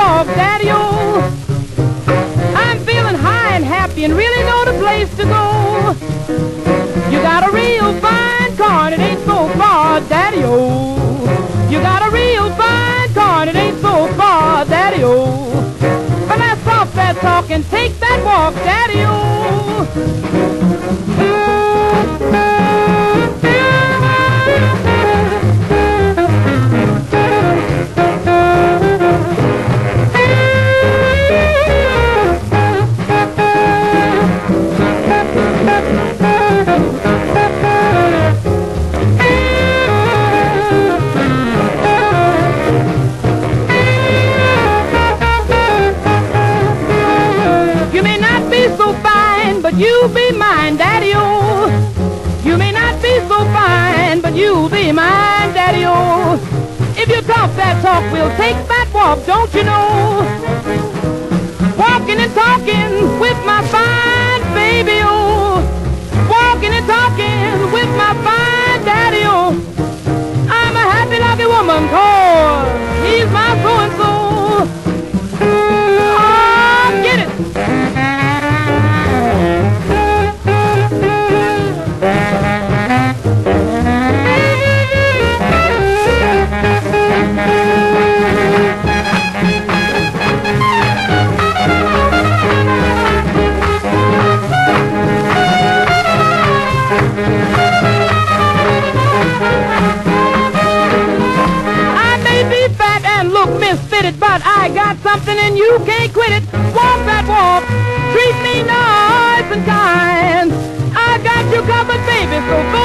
walk, Daddy-o. I'm feeling high and happy and really know the place to go. You got a real fine car and it ain't so far, Daddy-o. You got a real fine car and it ain't so far, Daddy-o. But let's stop that talk and take that walk, Daddy-o. But you be mine, Daddy-o. You may not be so fine, but you be mine, Daddy-o. If you talk that talk, we'll take that walk, don't you know? Walking and talking with my fine baby-o. Walking and talking with my fine Daddy-o. I'm a happy-lucky woman, 'cause he's my so-and-so. Oh, get it! Misfitted, but I got something and you can't quit it. Walk that walk, treat me nice and kind. I got you covered, baby, so go